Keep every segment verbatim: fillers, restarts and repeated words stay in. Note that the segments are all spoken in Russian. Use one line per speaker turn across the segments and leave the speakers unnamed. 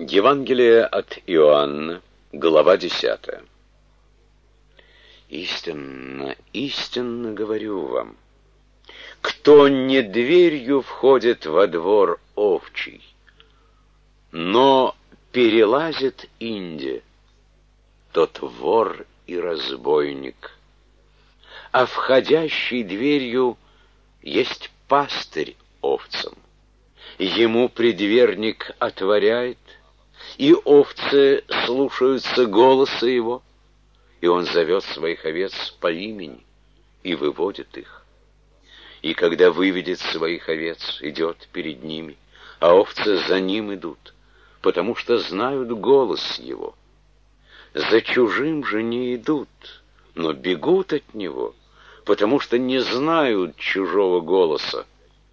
Евангелие от Иоанна, глава десятая. Истинно, истинно говорю вам, кто не дверью входит во двор овчий, но перелазит инде, тот вор и разбойник, а входящий дверью есть пастырь овцам. Ему предверник отворяет, и овцы слушаются голоса его, и он зовет своих овец по имени и выводит их. И когда выведет своих овец, идет перед ними, а овцы за ним идут, потому что знают голос его. За чужим же не идут, но бегут от него, потому что не знают чужого голоса.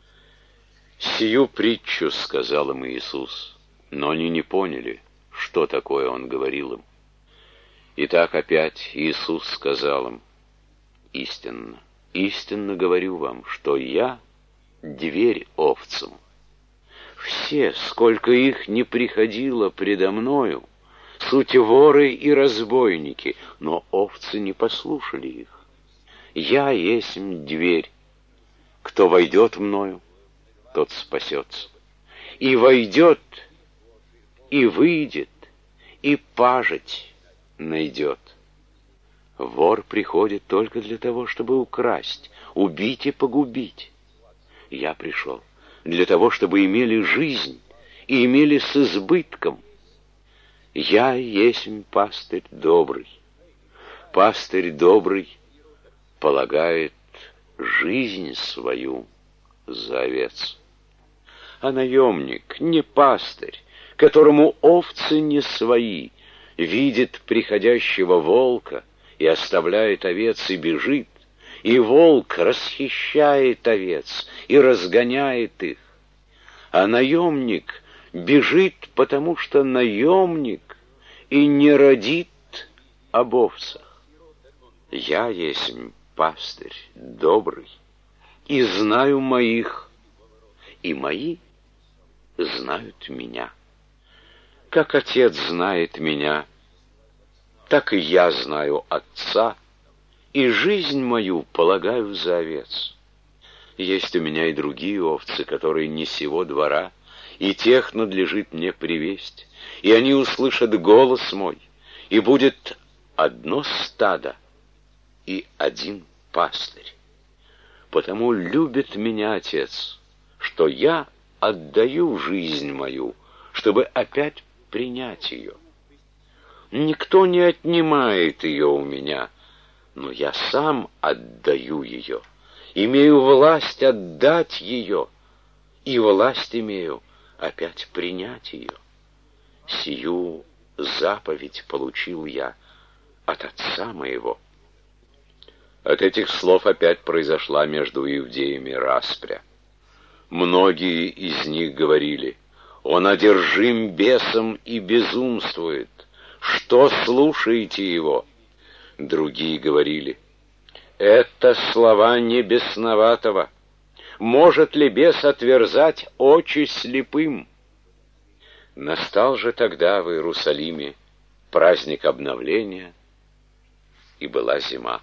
Сию притчу сказал им Иисус, но они не поняли, что такое Он говорил им. Итак, опять Иисус сказал им: истинно, истинно говорю вам, что Я — дверь овцам. Все, сколько их не приходило предо Мною, суть воры и разбойники, но овцы не послушали их. Я есть дверь. Кто войдет Мною, тот спасется. И войдет, и выйдет, и пажить найдет. Вор приходит только для того, чтобы украсть, убить и погубить. Я пришел для того, чтобы имели жизнь и имели с избытком. Я есть пастырь добрый. Пастырь добрый полагает жизнь свою за овец. А наемник, не пастырь, которому овцы не свои, видит приходящего волка и оставляет овец и бежит, и волк расхищает овец и разгоняет их. А наемник бежит, потому что наемник и не родит об овцах. Я есть пастырь добрый, и знаю моих, и мои знают меня. Как Отец знает меня, так и я знаю Отца, и жизнь мою полагаю за овец. Есть у меня и другие овцы, которые не сего двора, и тех надлежит мне привесть, и они услышат голос мой, и будет одно стадо и один пастырь. Потому любит меня Отец, что я отдаю жизнь мою, чтобы опять принять ее. Никто не отнимает ее у меня, но я сам отдаю ее, имею власть отдать ее, и власть имею опять принять ее. Сию заповедь получил я от Отца моего. От этих слов опять произошла между иудеями распря. Многие из них говорили: он одержим бесом и безумствует. Что слушаете его? Другие говорили: это слова не бесноватого. Может ли бес отверзать очи слепым? Настал же тогда в Иерусалиме праздник обновления, и была зима.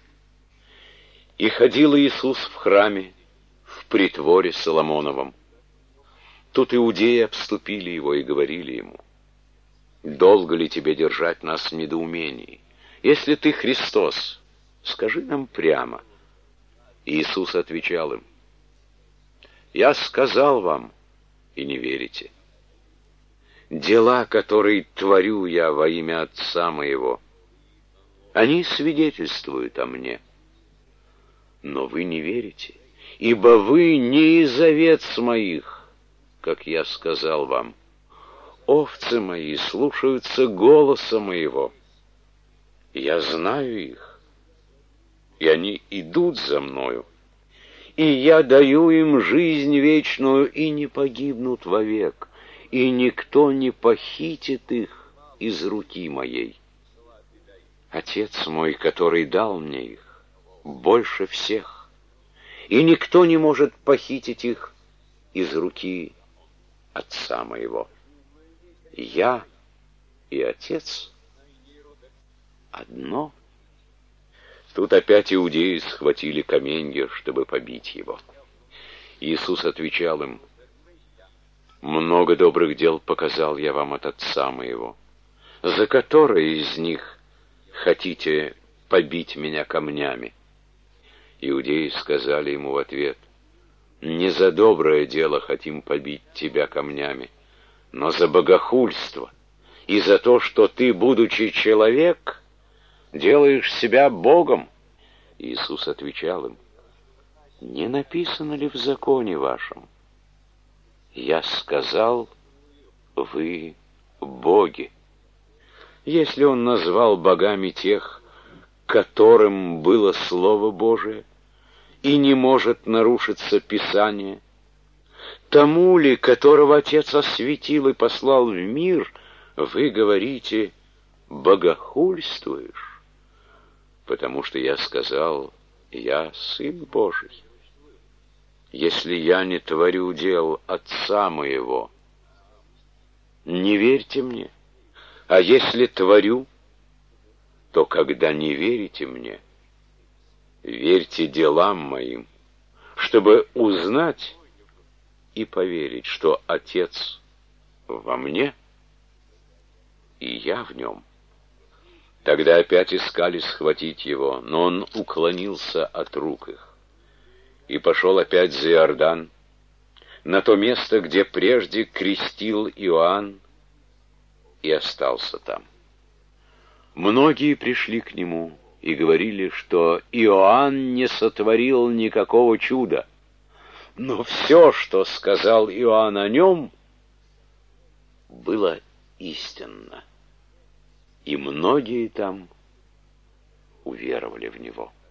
И ходил Иисус в храме, в притворе Соломоновом. Тут иудеи обступили его и говорили ему: долго ли тебе держать нас в недоумении? Если ты Христос, скажи нам прямо. Иисус отвечал им: я сказал вам, и не верите. Дела, которые творю я во имя Отца моего, они свидетельствуют о мне. Но вы не верите, ибо вы не из овец моих, как я сказал вам. Овцы мои слушаются голоса моего. Я знаю их, и они идут за мною, и я даю им жизнь вечную, и не погибнут вовек, и никто не похитит их из руки моей. Отец мой, который дал мне их, больше всех, и никто не может похитить их из руки Отца моего. Я и Отец одно. Тут опять иудеи схватили каменья, чтобы побить его. Иисус отвечал им: «Много добрых дел показал я вам от Отца моего. За которое из них хотите побить меня камнями?» Иудеи сказали ему в ответ: «Не за доброе дело хотим побить тебя камнями, но за богохульство и за то, что ты, будучи человек, делаешь себя Богом». Иисус отвечал им: «Не написано ли в законе вашем: я сказал, вы боги?» Если он назвал богами тех, которым было Слово Божие, и не может нарушиться Писание, тому ли, которого Отец осветил и послал в мир, вы говорите: богохульствуешь? Потому что я сказал: я Сын Божий. Если я не творю дел Отца моего, не верьте мне. А если творю, то когда не верите мне, верьте делам моим, чтобы узнать и поверить, что Отец во мне, и я в нем. Тогда опять искали схватить его, но он уклонился от рук их и пошел опять за Иордан, на то место, где прежде крестил Иоанн, и остался там. Многие пришли к нему и говорили, что Иоанн не сотворил никакого чуда, но все, что сказал Иоанн о нем, было истинно, и многие там уверовали в него.